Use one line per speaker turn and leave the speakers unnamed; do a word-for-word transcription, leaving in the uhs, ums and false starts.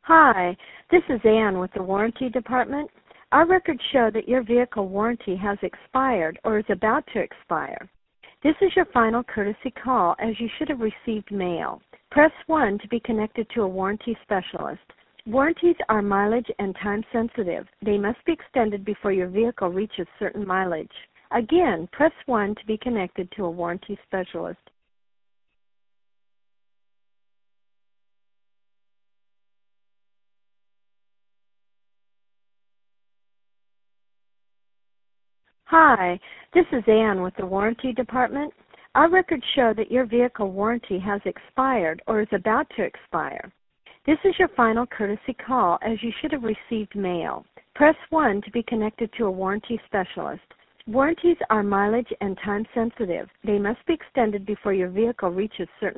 Hi, this is Ann with the Warranty Department. Our records show that your vehicle warranty has expired or is about to expire. This is your final courtesy call as you should have received mail. Press one to be connected to a warranty specialist. Warranties are mileage and time sensitive. They must be extended before your vehicle reaches certain mileage. Again, press one to be connected to a warranty specialist. Hi, this is Ann with the Warranty Department. Our records show that your vehicle warranty has expired or is about to expire. This is your final courtesy call as you should have received mail. Press one to be connected to a warranty specialist. Warranties are mileage and time sensitive. They must be extended before your vehicle reaches certain